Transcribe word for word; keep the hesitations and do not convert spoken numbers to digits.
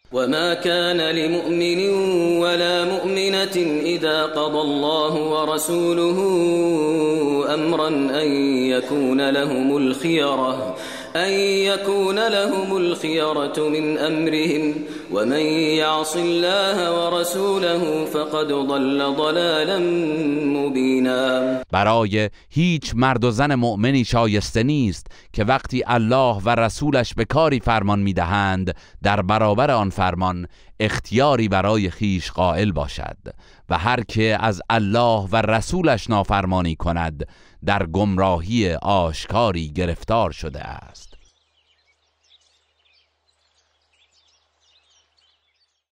وما كان لمؤمن ولا مؤمنة إذا قضى الله ورسوله أمرا أن يكون لهم الخيرة أن يكون لهم الخيرة من أمرهم ومن يعص الله ورسوله فقد ضل ضلالا مبینا. برای هیچ مرد و زن مؤمنی شایسته نیست که وقتی الله و رسولش به کاری فرمان میدهند در برابر آن فرمان اختیاری برای خیش قائل باشد و هر که از الله و رسولش نافرمانی کند در گمراهی آشکاری گرفتار شده است.